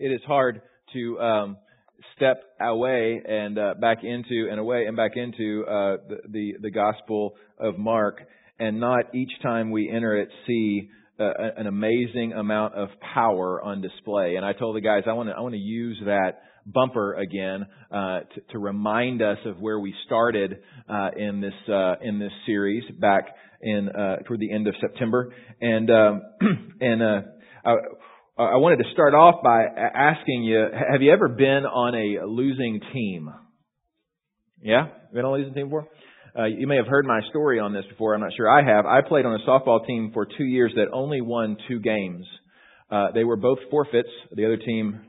it is hard to step away and back into the Gospel of Mark, and not each time we enter it see an amazing amount of power on display. And I told the guys I want to use that bumper again to remind us of where we started in this series back in toward the end of September, and I wanted to start off by asking you: have you ever been on a losing team? Yeah, been on a losing team before? You may have heard my story on this before. I'm not sure I have. I played on a softball team for 2 years that only won 2 games. They were both forfeits. The other team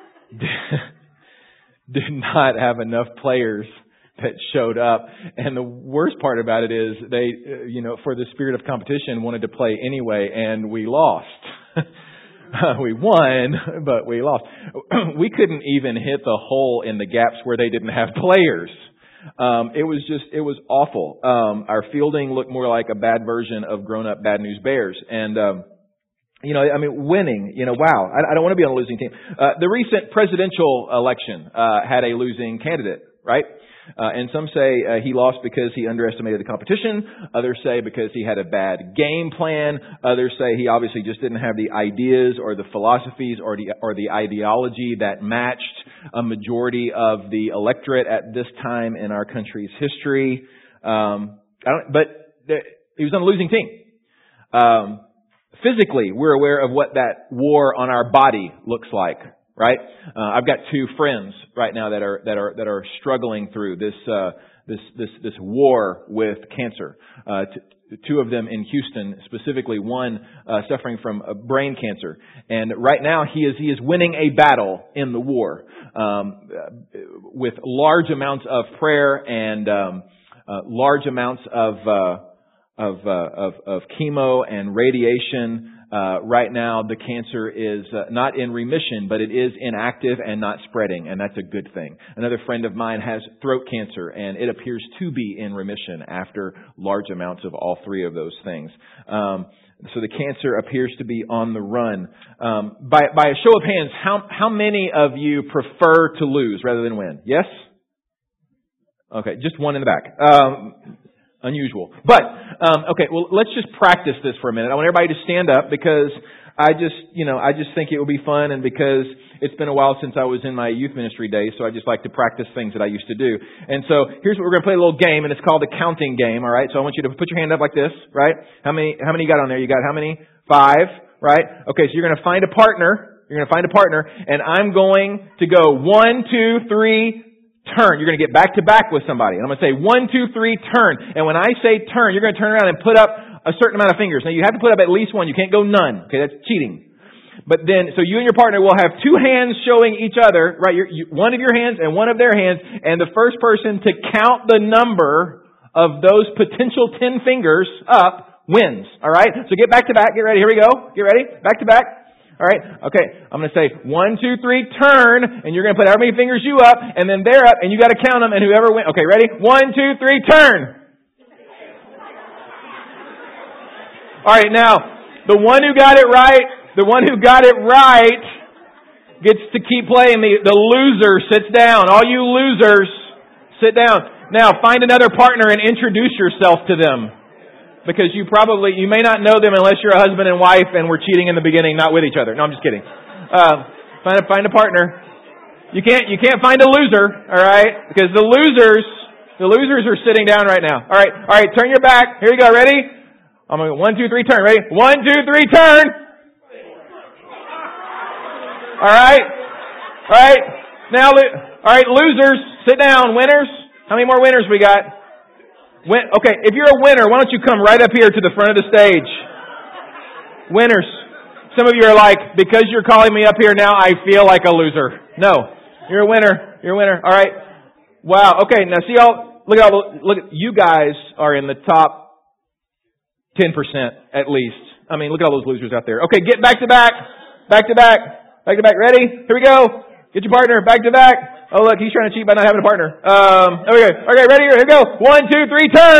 did not have enough players that showed up. And the worst part about it is they, for the spirit of competition, wanted to play anyway, and we lost. We won, but we lost. We couldn't even hit the hole in the gaps where they didn't have players. It was awful. Our fielding looked more like a bad version of grown-up Bad News Bears. And, winning, wow. I don't want to be on a losing team. The recent presidential election had a losing candidate, right? And some say he lost because he underestimated the competition. Others say because he had a bad game plan. Others say he obviously just didn't have the ideas or the philosophies or the ideology that matched a majority of the electorate at this time in our country's history. But he was on a losing team. Physically, we're aware of what that war on our body looks like. Right? I've got 2 friends right now that are struggling through this war with cancer. 2 of them in Houston, specifically one suffering from brain cancer. And right now he is winning a battle in the war with large amounts of prayer and large amounts of chemo and radiation. Right now, the cancer is not in remission, but it is inactive and not spreading, and that's a good thing. Another friend of mine has throat cancer, and it appears to be in remission after large amounts of all 3 of those things. So the cancer appears to be on the run. By a show of hands, how many of you prefer to lose rather than win? Yes? Okay, just one in the back. Unusual. But, okay, well, let's just practice this for a minute. I want everybody to stand up because I just think it will be fun, and because it's been a while since I was in my youth ministry days, so I just like to practice things that I used to do. And so here's what we're going to play: a little game, and it's called the counting game, all right? So I want you to put your hand up like this, right? How many you got on there? You got how many? 5, right? Okay, so you're going to find a partner. And I'm going to go 1, 2, 3, turn. You're going to get back to back with somebody. And I'm going to say 1, 2, 3, turn. And when I say turn, you're going to turn around and put up a certain amount of fingers. Now you have to put up at least 1. You can't go none. Okay, that's cheating. But then, so you and your partner will have 2 hands showing each other, right? One of your hands and one of their hands. And the first person to count the number of those potential 10 fingers up wins. All right? So get back to back. Get ready. Here we go. Get ready. Back to back. All right. Okay. I'm going to say 1, 2, 3, turn, and you're going to put however many fingers you up, and then they're up, and you got to count them, and whoever wins. Okay. Ready? 1, 2, 3, turn. All right. Now, the one who got it right gets to keep playing. The loser sits down. All you losers, sit down. Now, find another partner and introduce yourself to them. Because you may not know them unless you're a husband and wife and we're cheating in the beginning, not with each other. No, I'm just kidding. Find a partner. You can't find a loser, all right? Because the losers are sitting down right now. All right, turn your back. Here you go, ready? I'm going to go 1, 2, 3, turn. Ready? 1, 2, 3, turn. All right. Now, losers, sit down. Winners, how many more winners we got? Okay, if you're a winner, why don't you come right up here to the front of the stage? Winners. Some of you are like, because you're calling me up here now, I feel like a loser. No, you're a winner. All right. Wow. Okay. Now see all. Look. You guys are in the top 10% at least. I mean, look at all those losers out there. Okay, get back to back. Ready? Here we go. Get your partner back to back. Oh, look, he's trying to cheat by not having a partner. Okay, ready? Here we go. 1, 2, 3, turn.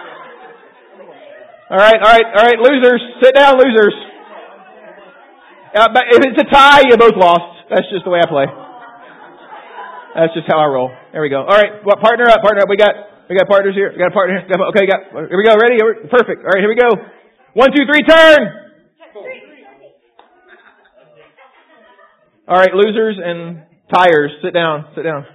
All right, losers. Sit down, losers. But if it's a tie, you both lost. That's just the way I play. That's just how I roll. There we go. All right, well, partner up. We got partners here. We got a partner here. Okay, here we go. Ready? Perfect. All right, here we go. 1, 2, 3, turn. All right, losers and tires, sit down.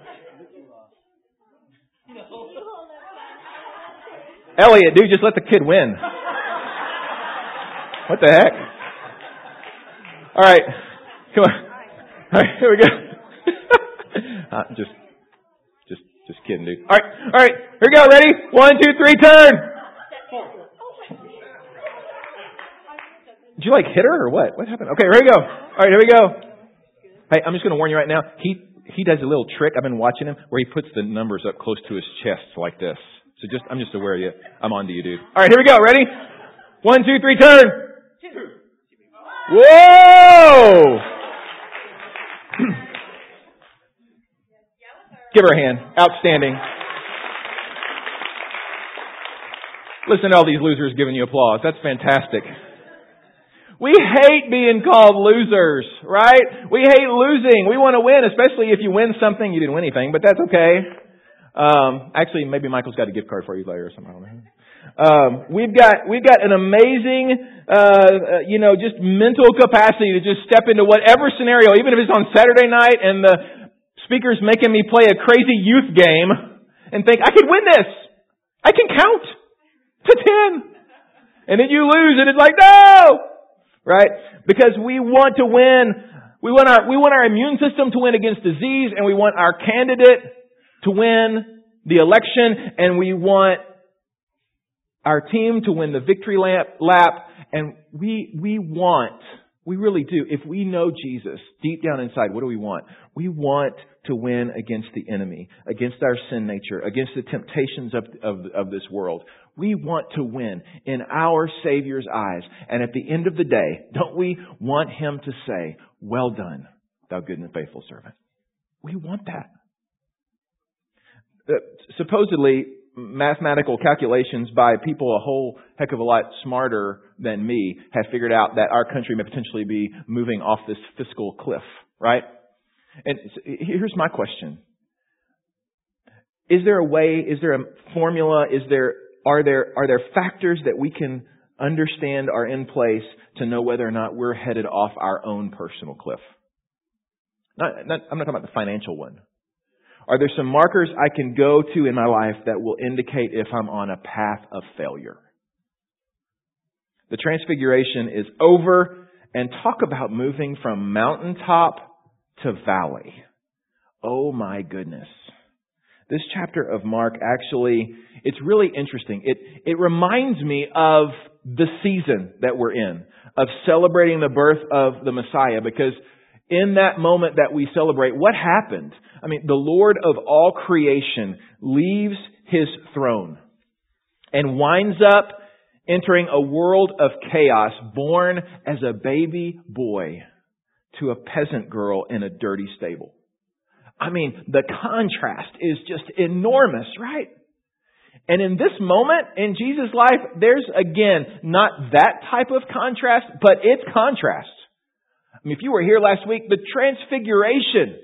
Elliot, dude, just let the kid win. What the heck? All right, come on. All right, here we go. Just kidding, dude. All right, here we go. Ready? 1, 2, 3, turn. Did you hit her or what? What happened? Okay, here we go. All right, here we go. Hey, I'm just going to warn you right now. He does a little trick. I've been watching him where he puts the numbers up close to his chest like this. So I'm just aware of you. I'm on to you, dude. All right, here we go. Ready? 1, 2, 3, turn. Whoa! Give her a hand. Outstanding. Listen to all these losers giving you applause. That's fantastic. We hate being called losers, right? We hate losing. We want to win, especially if you win something. You didn't win anything, but that's okay. Actually, maybe Michael's got a gift card for you later or something. I don't know. We've got an amazing, just mental capacity to just step into whatever scenario, even if it's on Saturday night and the speaker's making me play a crazy youth game and think, I could win this. I can count to 10. And then you lose and it's like, no! Right? Because we want to win. We want our immune system to win against disease, and we want our candidate to win the election, and we want our team to win the victory lap, and we really do. If we know Jesus deep down inside, what do we want? We want to win against the enemy, against our sin nature, against the temptations of this world. We want to win in our Savior's eyes. And at the end of the day, don't we want Him to say, well done, thou good and faithful servant? We want that. Supposedly, mathematical calculations by people a whole heck of a lot smarter than me have figured out that our country may potentially be moving off this fiscal cliff, right? And here's my question. Is there a way, is there a formula, are there factors that we can understand are in place to know whether or not we're headed off our own personal cliff? I'm not talking about the financial one. Are there some markers I can go to in my life that will indicate if I'm on a path of failure? The Transfiguration is over, and talk about moving from mountaintop to valley. Oh my goodness. This chapter of Mark actually, it's really interesting. It reminds me of the season that we're in, of celebrating the birth of the Messiah, because in that moment that we celebrate, what happened? I mean, the Lord of all creation leaves His throne and winds up entering a world of chaos, born as a baby boy to a peasant girl in a dirty stable. I mean, the contrast is just enormous, right? And in this moment in Jesus' life, there's again, not that type of contrast, but it's contrast. I mean, if you were here last week, the Transfiguration,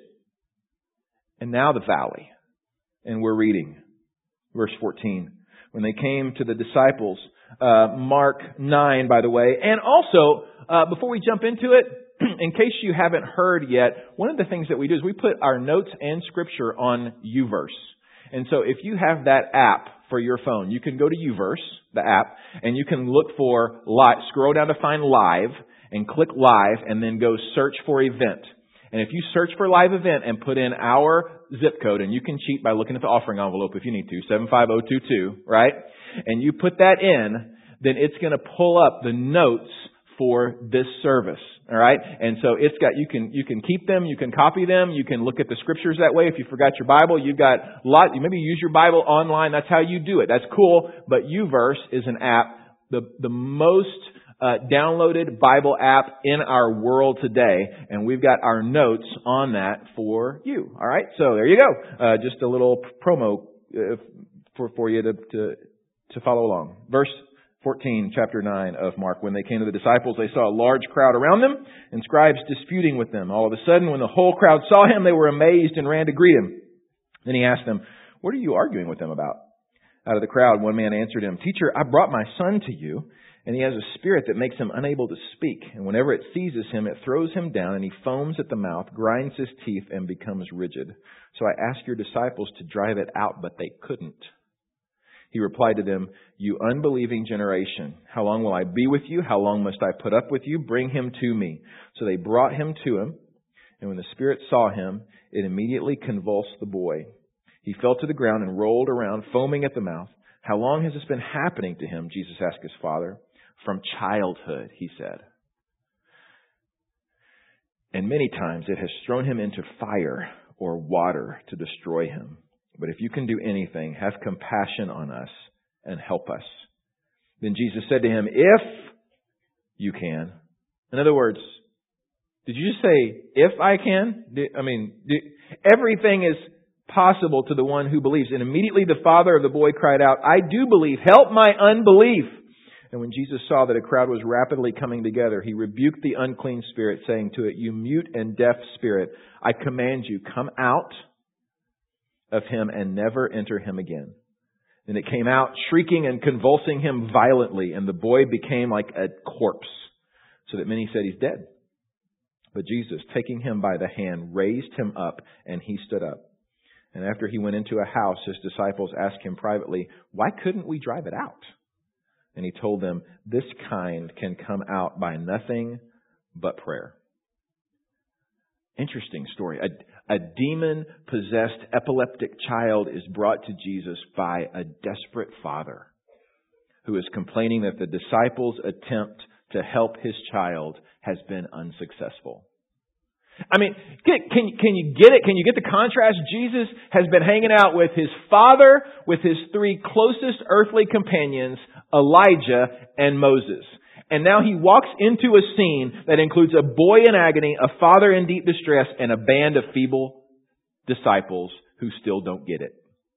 and now the valley. And we're reading verse 14. When they came to the disciples, Mark 9, by the way. And also, before we jump into it, in case you haven't heard yet, one of the things that we do is we put our notes and scripture on YouVerse. And so if you have that app for your phone, you can go to YouVerse, the app, and you can look for live, scroll down to find live, and click live, and then go search for event. And if you search for live event and put in our zip code, and you can cheat by looking at the offering envelope if you need to, 75022, right? And you put that in, then it's going to pull up the notes for this service. All right. And so it's got, you can keep them, you can copy them, you can look at the scriptures that way. If you forgot your Bible, you've got you maybe use your Bible online. That's how you do it. That's cool. But YouVerse is an app, the most downloaded Bible app in our world today. And we've got our notes on that for you. All right. So there you go. Just a little promo for you to follow along. Verse 14, chapter 9 of Mark. When they came to the disciples, they saw a large crowd around them and scribes disputing with them. All of a sudden, when the whole crowd saw him, they were amazed and ran to greet him. Then he asked them, "What are you arguing with them about?" Out of the crowd, one man answered him, "Teacher, I brought my son to you, and he has a spirit that makes him unable to speak. And whenever it seizes him, it throws him down, and he foams at the mouth, grinds his teeth, and becomes rigid. So I asked your disciples to drive it out, but they couldn't." He replied to them, "You unbelieving generation, how long will I be with you? How long must I put up with you? Bring him to me." So they brought him to him, and when the spirit saw him, it immediately convulsed the boy. He fell to the ground and rolled around, foaming at the mouth. "How long has this been happening to him?" Jesus asked his father. "From childhood," he said. "And many times it has thrown him into fire or water to destroy him. But if you can do anything, have compassion on us and help us." Then Jesus said to him, "If you can." In other words, did you just say, "if I can"? Everything is possible to the one who believes. And immediately the father of the boy cried out, "I do believe. Help my unbelief." And when Jesus saw that a crowd was rapidly coming together, he rebuked the unclean spirit, saying to it, "You mute and deaf spirit, I command you, come out of him and never enter him again." And it came out, shrieking and convulsing him violently, and the boy became like a corpse, so that many said, "He's dead." But Jesus, taking him by the hand, raised him up, and he stood up. And after he went into a house, his disciples asked him privately, "Why couldn't we drive it out?" And he told them, "This kind can come out by nothing but prayer." Interesting story. A demon-possessed epileptic child is brought to Jesus by a desperate father who is complaining that the disciples' attempt to help his child has been unsuccessful. Can you get it? Can you get the contrast? Jesus has been hanging out with his father, with his three closest earthly companions, Elijah and Moses. And now he walks into a scene that includes a boy in agony, a father in deep distress, and a band of feeble disciples who still don't get it.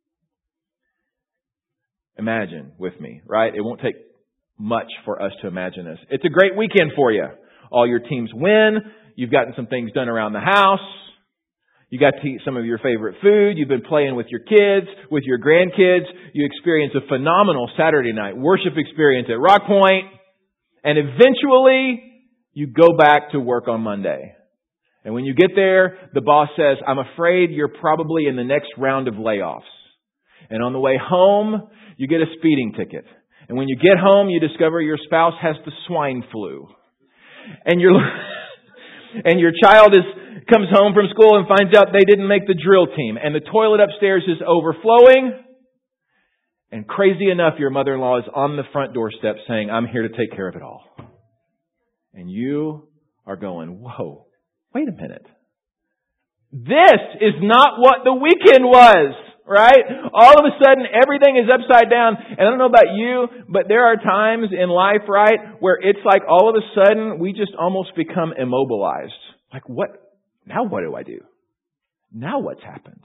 Imagine with me, right? It won't take much for us to imagine this. It's a great weekend for you. All your teams win. You've gotten some things done around the house. You got to eat some of your favorite food. You've been playing with your kids, with your grandkids. You experience a phenomenal Saturday night worship experience at Rock Point. And eventually, you go back to work on Monday. And when you get there, the boss says, "I'm afraid you're probably in the next round of layoffs." And on the way home, you get a speeding ticket. And when you get home, you discover your spouse has the swine flu. And your child comes home from school and finds out they didn't make the drill team. And the toilet upstairs is overflowing. And crazy enough, your mother-in-law is on the front doorstep saying, "I'm here to take care of it all." And you are going, "Whoa, wait a minute. This is not what the weekend was," right? All of a sudden, everything is upside down. And I don't know about you, but there are times in life, right, where it's like all of a sudden we just almost become immobilized. Like, what? Now what do I do? Now what's happened?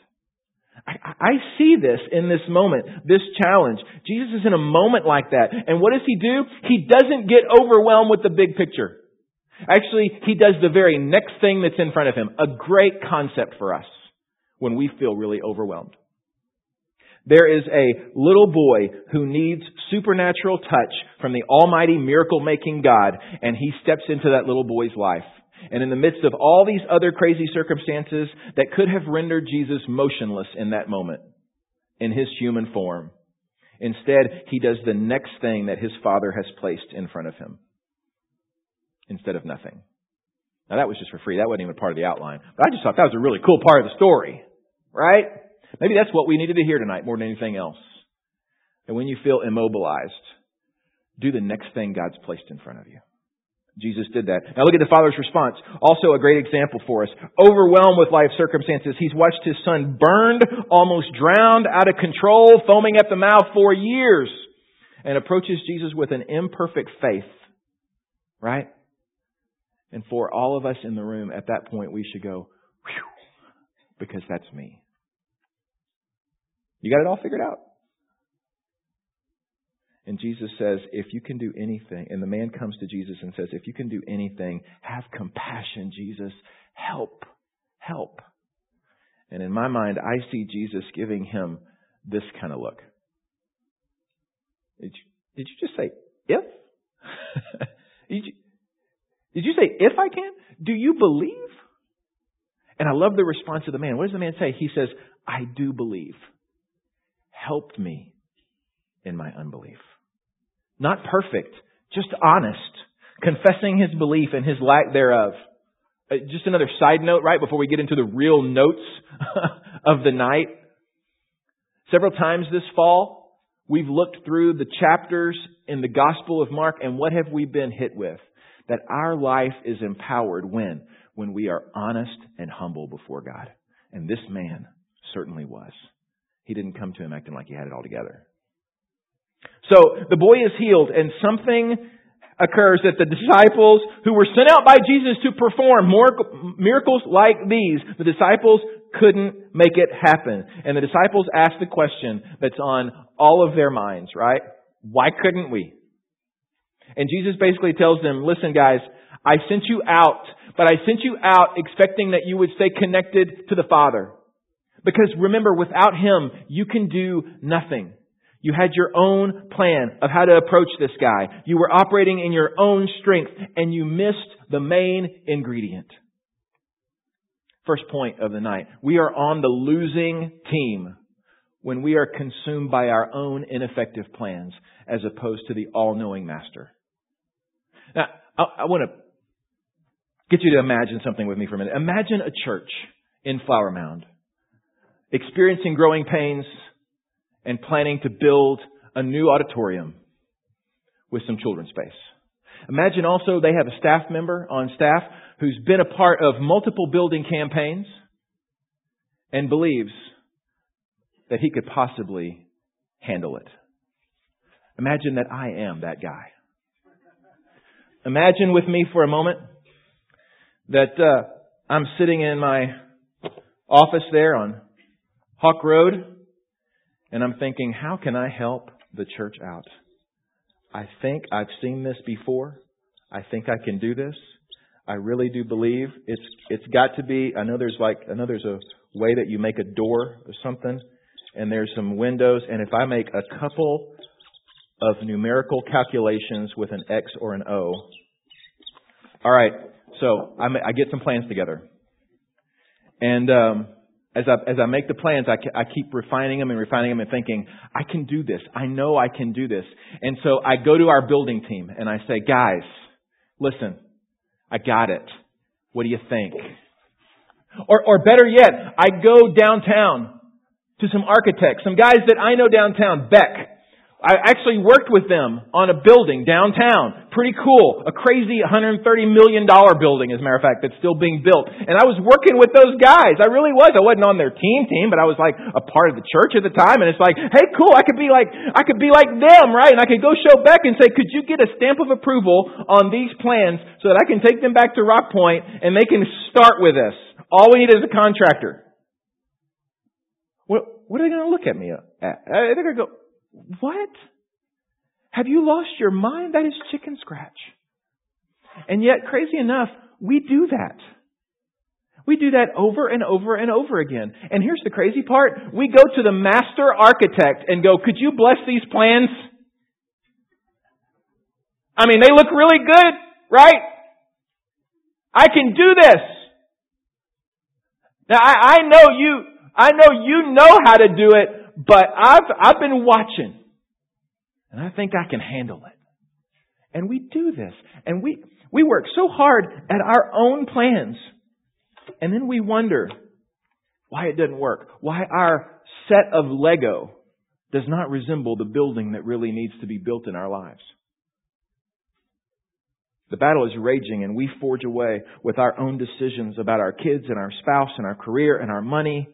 I see this in this moment, this challenge. Jesus is in a moment like that. And what does he do? He doesn't get overwhelmed with the big picture. Actually, he does the very next thing that's in front of him. A great concept for us when we feel really overwhelmed. There is a little boy who needs supernatural touch from the almighty miracle-making God, and he steps into that little boy's life. And in the midst of all these other crazy circumstances that could have rendered Jesus motionless in that moment, in his human form, instead, he does the next thing that his Father has placed in front of him, instead of nothing. Now that was just for free. That wasn't even part of the outline. But I just thought that was a really cool part of the story, right? Maybe that's what we needed to hear tonight more than anything else. And when you feel immobilized, do the next thing God's placed in front of you. Jesus did that. Now look at the Father's response. Also a great example for us. Overwhelmed with life circumstances, he's watched his son burned, almost drowned, out of control, foaming at the mouth for years, and approaches Jesus with an imperfect faith. Right? And for all of us in the room at that point, we should go, "Whew," because that's me. You got it all figured out? And Jesus says, if you can do anything, and the man comes to Jesus and says, if you can do anything, have compassion, Jesus. Help. And in my mind, I see Jesus giving him this kind of look. Did you just say, if? Did you say, if I can? Do you believe? And I love the response of the man. What does the man say? He says, I do believe. Help me in my unbelief. Not perfect, just honest, confessing his belief and his lack thereof. Just another side note, right, before we get into the real notes of the night. Several times this fall, we've looked through the chapters in the Gospel of Mark, and what have we been hit with? That our life is empowered when we are honest and humble before God. And this man certainly was. He didn't come to him acting like he had it all together. So the boy is healed, and something occurs that the disciples who were sent out by Jesus to perform more miracles like these, the disciples couldn't make it happen. And the disciples asked the question that's on all of their minds, right? Why couldn't we? And Jesus basically tells them, listen guys, I sent you out, but I sent you out expecting that you would stay connected to the Father. Because remember, without Him, you can do nothing. You had your own plan of how to approach this guy. You were operating in your own strength, and you missed the main ingredient. First point of the night. We are on the losing team when we are consumed by our own ineffective plans as opposed to the all-knowing Master. Now, I want to get you to imagine something with me for a minute. Imagine a church in Flower Mound experiencing growing pains and planning to build a new auditorium with some children's space. Imagine also they have a staff member on staff who's been a part of multiple building campaigns and believes that he could possibly handle it. Imagine that I am that guy. Imagine with me for a moment that I'm sitting in my office there on Hawk Road, and I'm thinking, how can I help the church out? I think I've seen this before. I think I can do this. I really do believe it's got to be. I know there's a way that you make a door or something, and there's some windows. And if I make a couple of numerical calculations with an X or an O, all right. So I get some plans together, and as I make the plans, I keep refining them and thinking, I can do this. I know I can do this. And so I go to our building team and I say, guys, listen, I got it. What do you think? Or better yet, I go downtown to some architects, some guys that I know downtown, Beck. I actually worked with them on a building downtown. Pretty cool. A crazy $130 million building, as a matter of fact, that's still being built. And I was working with those guys. I really was. I wasn't on their team, but I was like a part of the church at the time. And it's like, hey, cool, I could be like them, right? And I could go show Beck and say, could you get a stamp of approval on these plans so that I can take them back to Rock Point and they can start with us? All we need is a contractor. What are they going to look at me at? They're going to go, what? Have you lost your mind? That is chicken scratch. And yet, crazy enough, we do that. We do that over and over and over again. And here's the crazy part. We go to the master architect and go, could you bless these plans? I mean, they look really good, right? I can do this. Now, I know you know how to do it. But I've been watching, and I think I can handle it. And we do this. And we work so hard at our own plans. And then we wonder why it doesn't work. Why our set of Lego does not resemble the building that really needs to be built in our lives. The battle is raging, and we forge away with our own decisions about our kids and our spouse and our career and our money.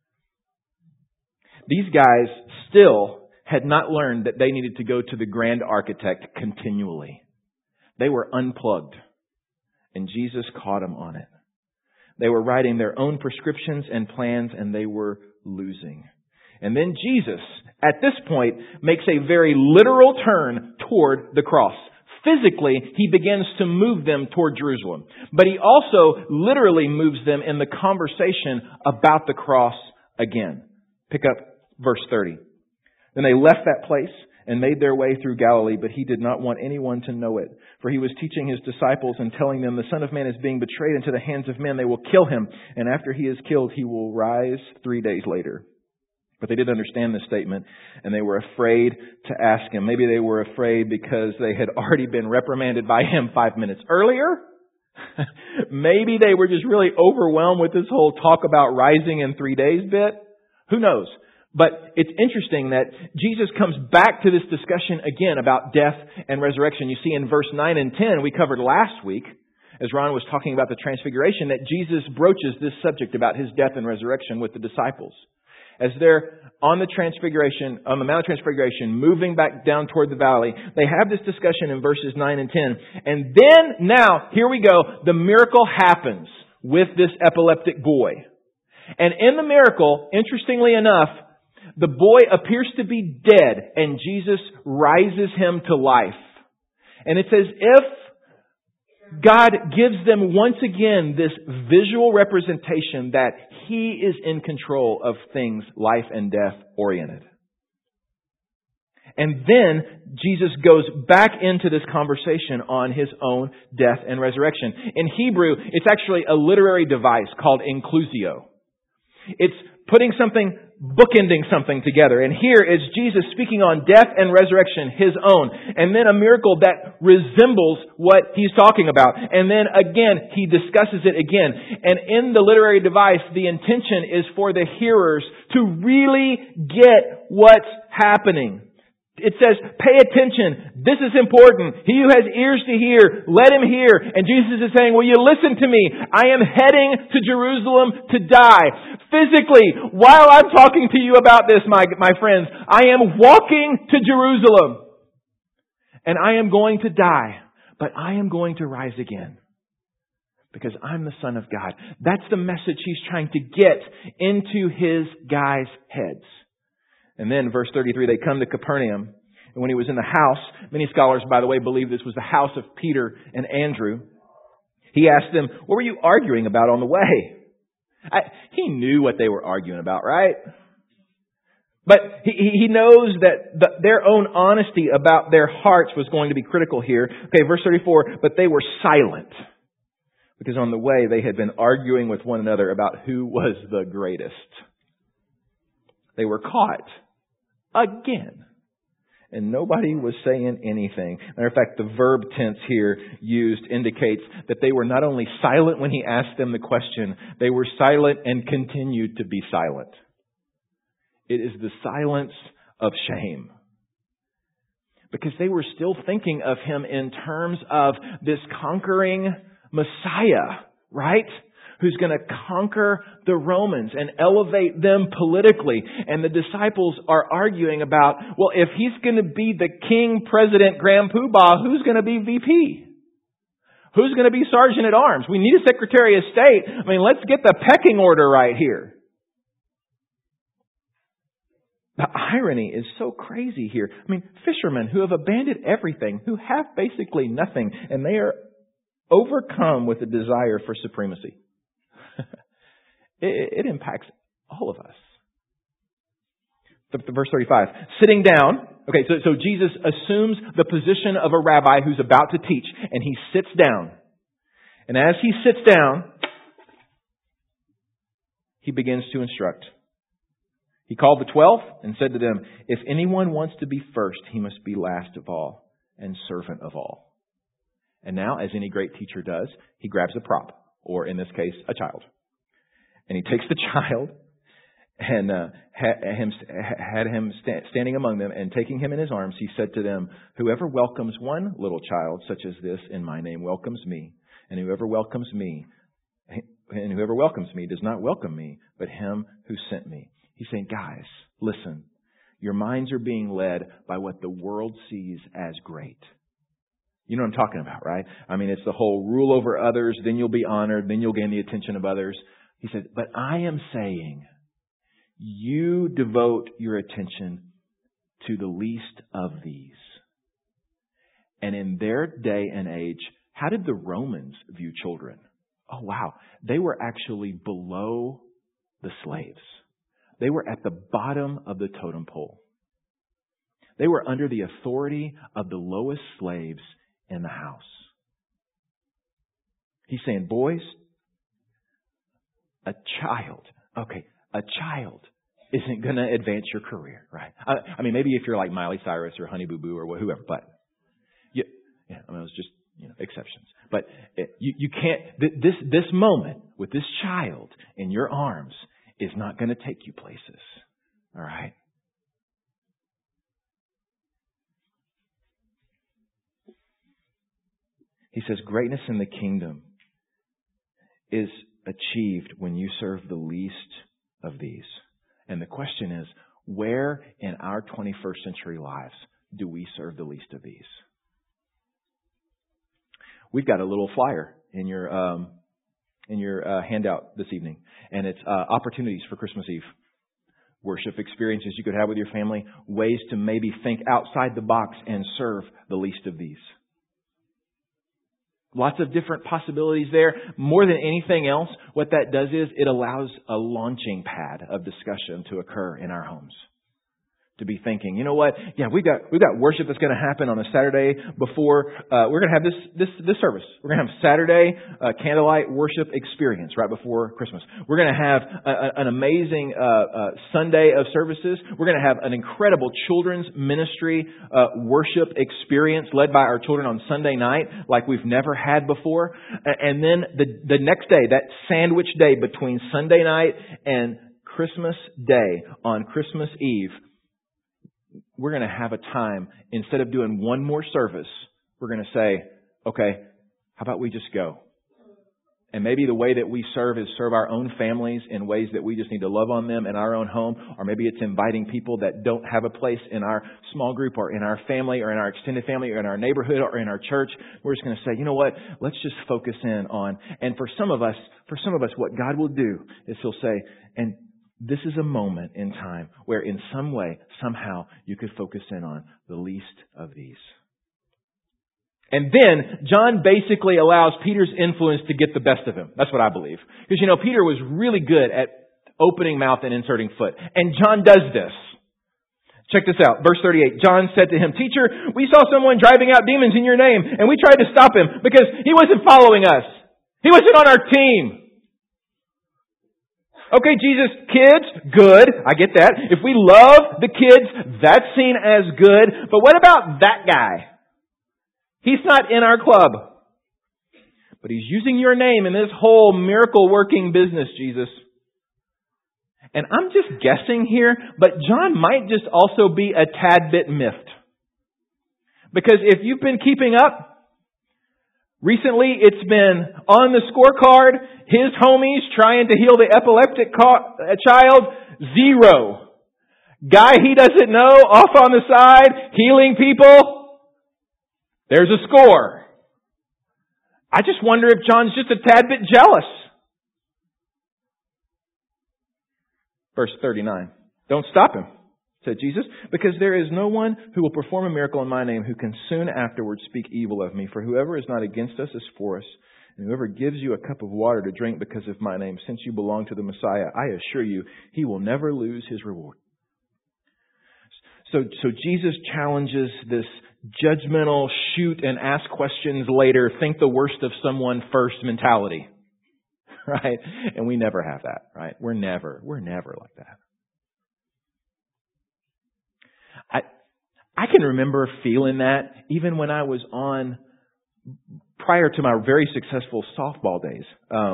These guys still had not learned that they needed to go to the grand architect continually. They were unplugged, and Jesus caught them on it. They were writing their own prescriptions and plans, and they were losing. And then Jesus, at this point, makes a very literal turn toward the cross. Physically, He begins to move them toward Jerusalem. But He also literally moves them in the conversation about the cross again. Pick up verse 30. Then they left that place and made their way through Galilee, but He did not want anyone to know it. For He was teaching His disciples and telling them, the Son of Man is being betrayed into the hands of men. They will kill Him, and after He is killed, He will rise 3 days later. But they didn't understand this statement, and they were afraid to ask Him. Maybe they were afraid because they had already been reprimanded by Him 5 minutes earlier. Maybe they were just really overwhelmed with this whole talk about rising in 3 days bit. Who knows? But it's interesting that Jesus comes back to this discussion again about death and resurrection. You see in verse 9 and 10, we covered last week, as Ron was talking about the transfiguration, that Jesus broaches this subject about His death and resurrection with the disciples. As they're on the Transfiguration, on the Mount of Transfiguration, moving back down toward the valley, they have this discussion in verses 9 and 10. And then, now, here we go, the miracle happens with this epileptic boy. And in the miracle, interestingly enough, the boy appears to be dead, and Jesus rises him to life. And it's as if God gives them once again this visual representation that He is in control of things life and death oriented. And then Jesus goes back into this conversation on His own death and resurrection. In Hebrew, it's actually a literary device called inclusio. It's bookending something together. And here is Jesus speaking on death and resurrection, His own. And then a miracle that resembles what He's talking about. And then again, He discusses it again. And in the literary device, the intention is for the hearers to really get what's happening. It says, pay attention. This is important. He who has ears to hear, let him hear. And Jesus is saying, will you listen to me? I am heading to Jerusalem to die. Physically, while I'm talking to you about this, my friends, I am walking to Jerusalem. And I am going to die. But I am going to rise again. Because I'm the Son of God. That's the message He's trying to get into His guys' heads. And then, verse 33, they come to Capernaum. And when He was in the house, many scholars, by the way, believe this was the house of Peter and Andrew. He asked them, what were you arguing about on the way? He knew what they were arguing about, right? But he knows that their own honesty about their hearts was going to be critical here. Okay, verse 34, but they were silent. Because on the way, they had been arguing with one another about who was the greatest. They were caught again. And nobody was saying anything. Matter of fact, the verb tense here used indicates that they were not only silent when He asked them the question, they were silent and continued to be silent. It is the silence of shame. Because they were still thinking of Him in terms of this conquering Messiah, right? Who's going to conquer the Romans and elevate them politically. And the disciples are arguing about, well, if He's going to be the king, president, grand poobah, who's going to be VP? Who's going to be sergeant at arms? We need a secretary of state. I mean, let's get the pecking order right here. The irony is so crazy here. I mean, fishermen who have abandoned everything, who have basically nothing, and they are overcome with a desire for supremacy. It impacts all of us. Verse 35. Sitting down. Okay, so Jesus assumes the position of a rabbi who's about to teach, and He sits down. And as He sits down, He begins to instruct. He called the 12 and said to them, if anyone wants to be first, he must be last of all and servant of all. And now, as any great teacher does, He grabs a prop, or in this case, a child. And He takes the child and had him standing among them, and taking him in His arms, He said to them, whoever welcomes one little child such as this in my name welcomes me. And whoever welcomes me does not welcome me, but Him who sent me. He's saying, guys, listen, your minds are being led by what the world sees as great. You know what I'm talking about, right? I mean, it's the whole rule over others, then you'll be honored, then you'll gain the attention of others. He said, but I am saying, you devote your attention to the least of these. And in their day and age, how did the Romans view children? Oh, wow. They were actually below the slaves. They were at the bottom of the totem pole. They were under the authority of the lowest slaves in the house. He's saying, boys, a child isn't going to advance your career, right? I mean, maybe if you're like Miley Cyrus or Honey Boo Boo or whoever, but yeah, I mean, it was just, exceptions. But you can't, this moment with this child in your arms is not going to take you places, all right? He says, greatness in the kingdom is achieved when you serve the least of these. And the question is, where in our 21st century lives do we serve the least of these? We've got a little flyer in your handout this evening, and it's opportunities for Christmas Eve. Worship experiences you could have with your family, ways to maybe think outside the box and serve the least of these. Lots of different possibilities there. More than anything else, what that does is it allows a launching pad of discussion to occur in our homes. To be thinking, you know what? Yeah, we've got worship that's going to happen on a Saturday before we're going to have this service. We're going to have Saturday candlelight worship experience right before Christmas. We're going to have an amazing Sunday of services. We're going to have an incredible children's ministry worship experience led by our children on Sunday night like we've never had before. And then the next day, that sandwich day between Sunday night and Christmas Day on Christmas Eve, we're going to have a time, instead of doing one more service, we're going to say, okay, how about we just go? And maybe the way that we serve is serve our own families in ways that we just need to love on them in our own home. Or maybe it's inviting people that don't have a place in our small group or in our family or in our extended family or in our neighborhood or in our church. We're just going to say, you know what? Let's just focus in on. And for some of us, what God will do is He'll say, and this is a moment in time where in some way, somehow, you could focus in on the least of these. And then, John basically allows Peter's influence to get the best of him. That's what I believe. Because, Peter was really good at opening mouth and inserting foot. And John does this. Check this out. Verse 38. John said to him, "Teacher, we saw someone driving out demons in your name, and we tried to stop him because he wasn't following us. He wasn't on our team." Okay, Jesus, kids, good. I get that. If we love the kids, that's seen as good. But what about that guy? He's not in our club. But he's using your name in this whole miracle-working business, Jesus. And I'm just guessing here, but John might just also be a tad bit miffed. Because if you've been keeping up, recently, it's been on the scorecard, his homies trying to heal the epileptic child, 0. Guy he doesn't know, off on the side, healing people, there's a score. I just wonder if John's just a tad bit jealous. Verse 39. Don't stop him, said Jesus, because there is no one who will perform a miracle in my name who can soon afterwards speak evil of me. For whoever is not against us is for us. And whoever gives you a cup of water to drink because of my name, since you belong to the Messiah, I assure you, he will never lose his reward. So Jesus challenges this judgmental, shoot and ask questions later, think the worst of someone first mentality. Right? And we never have that, right? We're never like that. I can remember feeling that even when I was prior to my very successful softball days.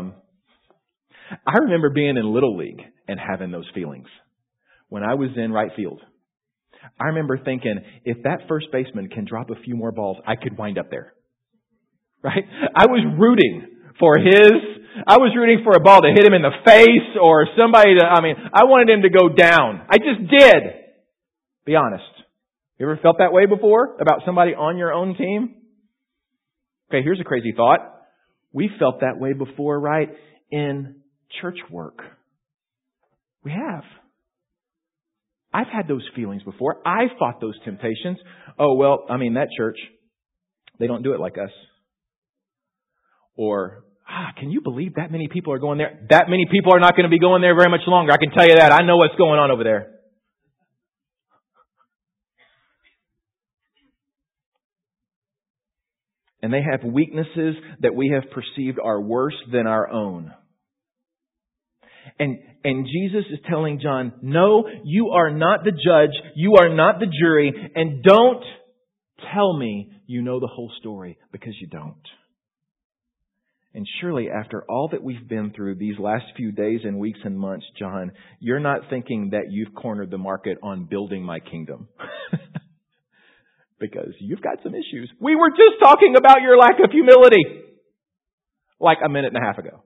I remember being in Little League and having those feelings when I was in right field. I remember thinking, if that first baseman can drop a few more balls, I could wind up there. Right? I was rooting for a ball to hit him in the face or I wanted him to go down. I just did. Be honest. You ever felt that way before about somebody on your own team? Okay, here's a crazy thought. We felt that way before, right, in church work. We have. I've had those feelings before. I fought those temptations. Oh, well, that church, they don't do it like us. Or, can you believe that many people are going there? That many people are not going to be going there very much longer. I can tell you that. I know what's going on over there. And they have weaknesses that we have perceived are worse than our own. And Jesus is telling John, no, you are not the judge. You are not the jury. And don't tell me you know the whole story, because you don't. And surely after all that we've been through these last few days and weeks and months, John, you're not thinking that you've cornered the market on building my kingdom. Because you've got some issues. We were just talking about your lack of humility like a minute and a half ago.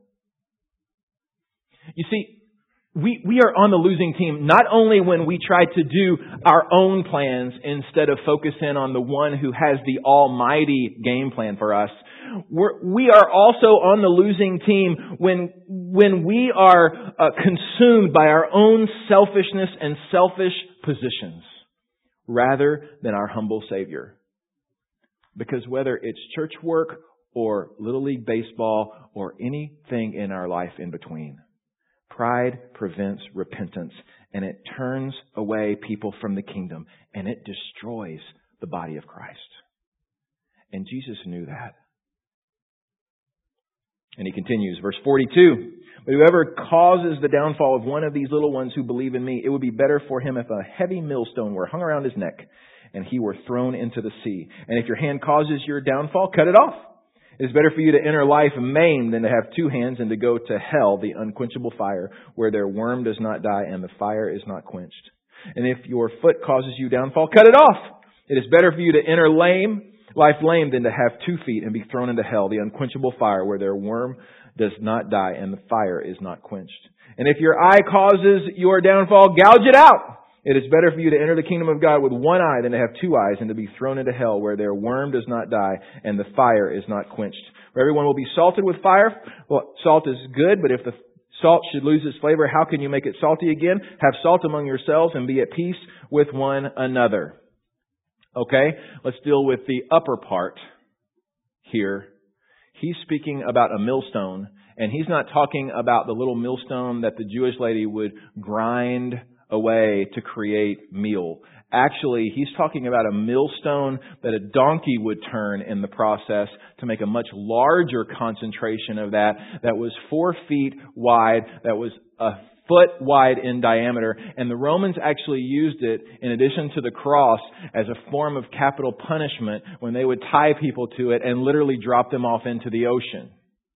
You see, we are on the losing team not only when we try to do our own plans instead of focusing on the one who has the almighty game plan for us. We are also on the losing team when we are consumed by our own selfishness and selfish positions, rather than our humble Savior. Because whether it's church work or Little League baseball or anything in our life in between, pride prevents repentance, and it turns away people from the kingdom, and it destroys the body of Christ. And Jesus knew that. And he continues, verse 42, but whoever causes the downfall of one of these little ones who believe in me, it would be better for him if a heavy millstone were hung around his neck and he were thrown into the sea. And if your hand causes your downfall, cut it off. It is better for you to enter life maimed than to have two hands and to go to hell, the unquenchable fire, where their worm does not die and the fire is not quenched. And if your foot causes you downfall, cut it off. It is better for you to enter life lame than to have 2 feet and be thrown into hell, the unquenchable fire, where their worm does not die and the fire is not quenched. And if your eye causes your downfall, gouge it out. It is better for you to enter the kingdom of God with one eye than to have 2 eyes and to be thrown into hell, where their worm does not die and the fire is not quenched. For everyone will be salted with fire. Well, salt is good, but if the salt should lose its flavor, how can you make it salty again? Have salt among yourselves and be at peace with one another. Okay, let's deal with the upper part here. He's speaking about a millstone, and he's not talking about the little millstone that the Jewish lady would grind away to create meal. Actually, he's talking about a millstone that a donkey would turn in the process to make a much larger concentration of that was 4 feet wide, that was a foot wide in diameter, and the Romans actually used it in addition to the cross as a form of capital punishment when they would tie people to it and literally drop them off into the ocean.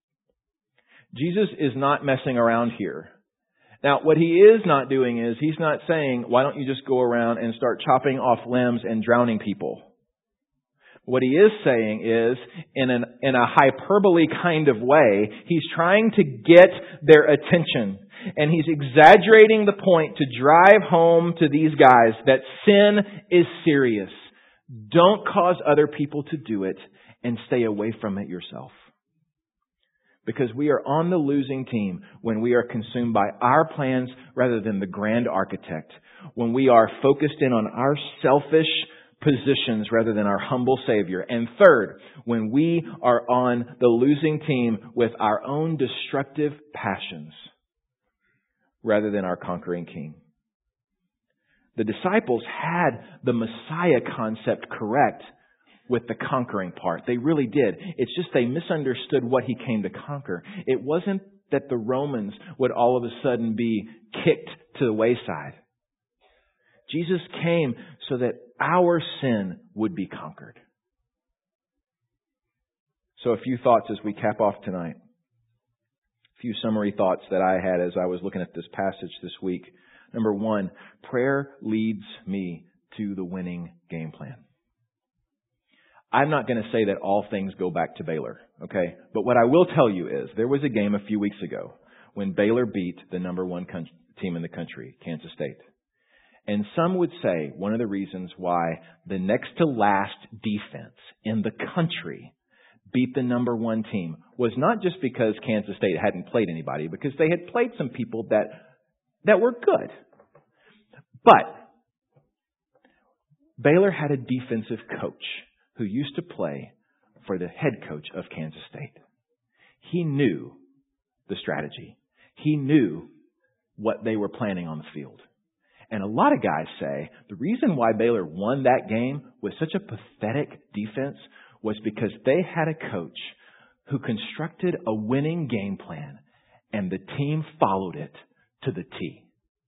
Jesus is not messing around here. Now, what he is not doing is, he's not saying, why don't you just go around and start chopping off limbs and drowning people? What he is saying is, in a hyperbole kind of way, he's trying to get their attention. And he's exaggerating the point to drive home to these guys that sin is serious. Don't cause other people to do it, and stay away from it yourself. Because we are on the losing team when we are consumed by our plans rather than the grand architect. When we are focused in on our selfish positions rather than our humble Savior. And third, when we are on the losing team with our own destructive passions rather than our conquering King. The disciples had the Messiah concept correct with the conquering part. They really did. It's just they misunderstood what he came to conquer. It wasn't that the Romans would all of a sudden be kicked to the wayside. Jesus came so that our sin would be conquered. So a few thoughts as we cap off tonight. A few summary thoughts that I had as I was looking at this passage this week. Number one, prayer leads me to the winning game plan. I'm not going to say that all things go back to Baylor, okay? But what I will tell you is there was a game a few weeks ago when Baylor beat the number one team in the country, Kansas State. And some would say one of the reasons why the next to last defense in the country beat the number one team was not just because Kansas State hadn't played anybody, because they had played some people that were good. But Baylor had a defensive coach who used to play for the head coach of Kansas State. He knew the strategy. He knew what they were planning on the field. And a lot of guys say the reason why Baylor won that game with such a pathetic defense was because they had a coach who constructed a winning game plan and the team followed it to the T.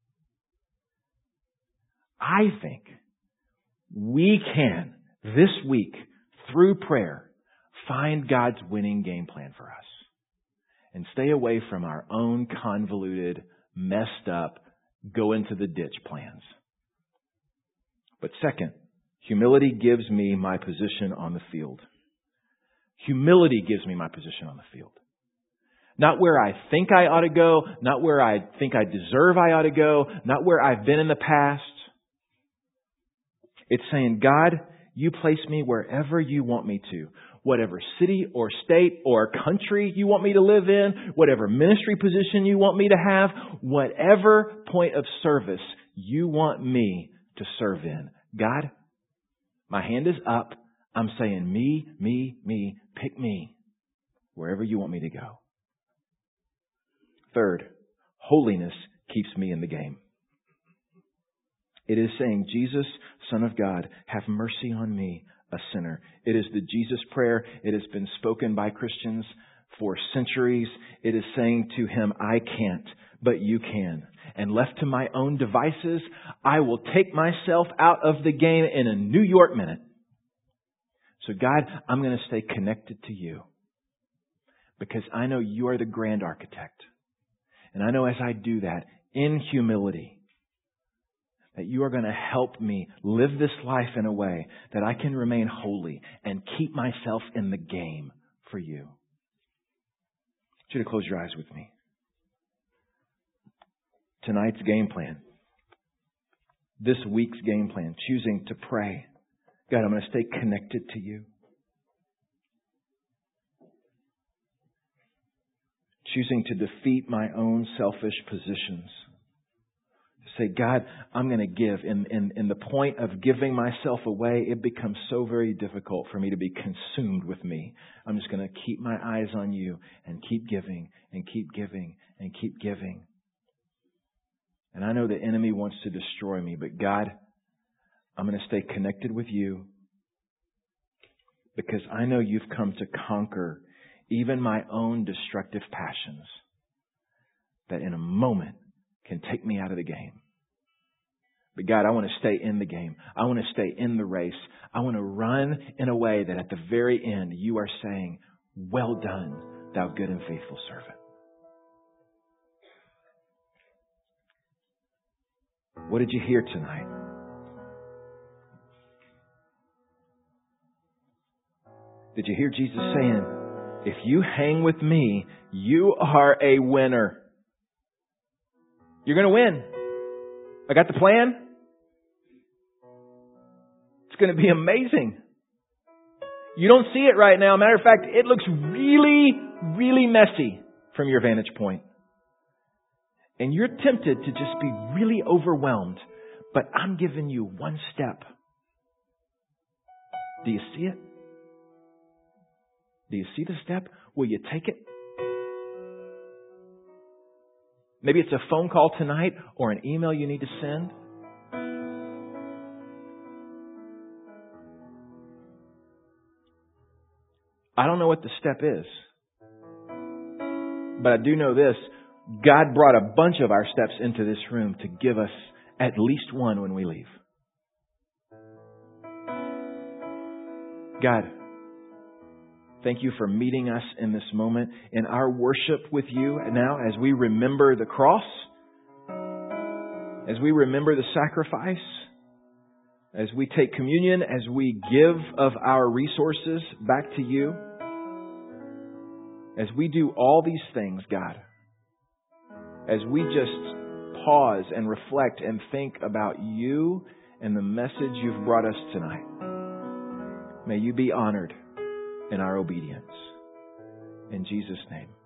I think we can, this week, through prayer, find God's winning game plan for us and stay away from our own convoluted, messed up, go into the ditch plans. But second, humility gives me my position on the field. Humility gives me my position on the field. Not where I think I ought to go, not where I think I deserve I ought to go, not where I've been in the past. It's saying, God, you place me wherever you want me to. Whatever city or state or country you want me to live in, whatever ministry position you want me to have, whatever point of service you want me to serve in. God, my hand is up. I'm saying me, pick me wherever you want me to go. Third, holiness keeps me in the game. It is saying, Jesus, Son of God, have mercy on me, a sinner. It is the Jesus prayer. It has been spoken by Christians for centuries. It is saying to Him, I can't, but you can. And left to my own devices, I will take myself out of the game in a New York minute. So God, I'm going to stay connected to you because I know you are the grand architect. And I know as I do that in humility, that you are going to help me live this life in a way that I can remain holy and keep myself in the game for you. I want you to close your eyes with me. Tonight's game plan. This week's game plan. Choosing to pray. God, I'm going to stay connected to you. Choosing to defeat my own selfish positions. To say, God, I'm going to give. In the point of giving myself away, it becomes so very difficult for me to be consumed with me. I'm just going to keep my eyes on you and keep giving and keep giving and keep giving. And I know the enemy wants to destroy me, but God, I'm going to stay connected with you because I know you've come to conquer even my own destructive passions that in a moment can take me out of the game. But God, I want to stay in the game. I want to stay in the race. I want to run in a way that at the very end you are saying, well done, thou good and faithful servant. What did you hear tonight? Did you hear Jesus saying, if you hang with me, you are a winner. You're going to win. I got the plan. It's going to be amazing. You don't see it right now. Matter of fact, it looks really, really messy from your vantage point. And you're tempted to just be really overwhelmed. But I'm giving you one step. Do you see it? Do you see the step? Will you take it? Maybe it's a phone call tonight or an email you need to send. I don't know what the step is. But I do know this. God brought a bunch of our steps into this room to give us at least one when we leave. God, thank you for meeting us in this moment in our worship with you now as we remember the cross, as we remember the sacrifice, as we take communion, as we give of our resources back to you, as we do all these things, God, as we just pause and reflect and think about you and the message you've brought us tonight, may you be honored in our obedience. In Jesus' name.